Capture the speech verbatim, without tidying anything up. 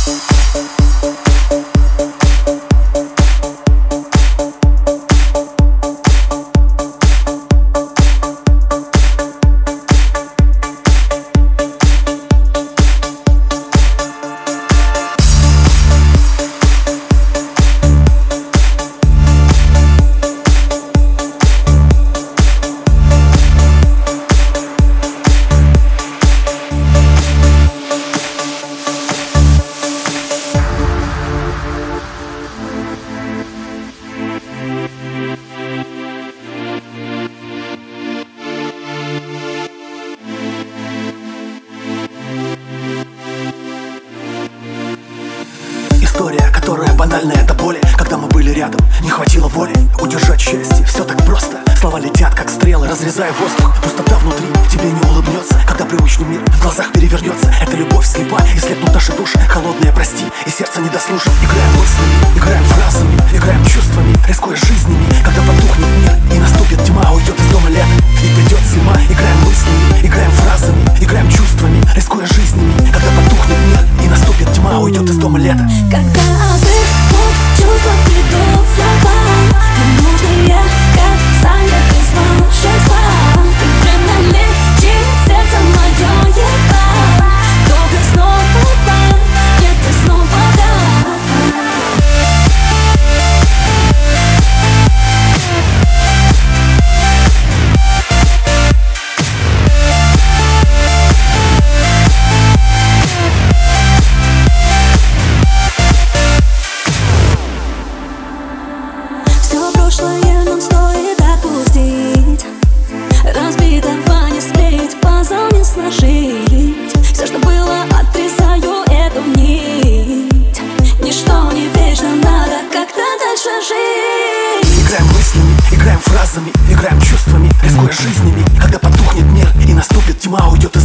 История, которая банальная до боли. Когда мы были рядом, не хватило воли удержать счастье, все так просто. Слова летят, как стрелы, разрезая воздух. Пустота внутри тебе не улыбнется, когда привычный мир в глазах перевернется. Это любовь слепа, и слепнут наши души. Холодные, прости, и сердце не дослушав. Играем мыслями, играем фразами, играем чувствами, рискуя жизнями. Когда потухнет мир и наступит тьма, уйдет из дома лето и придет зима. Играем мыслями, играем фразами, играем чувствами, рискуя жизнями. Когда потухнет мир и наступит тьма, уйдет из дома лето. Когда остынут чувства, придут слова, ненужные, как заняты волшебства. И время лечит сердце мое едва. Только снова да, нет, и снова да. Прошлое нам стоит отпустить, разбитого не склеить, пазл не сложить. Все, что было, отрезаю эту нить. Ничто не вечно, надо как-то дальше жить. Играем мыслями, играем фразами, играем чувствами, рискуя жизнями. Когда потухнет мир и наступит тьма, уйдет из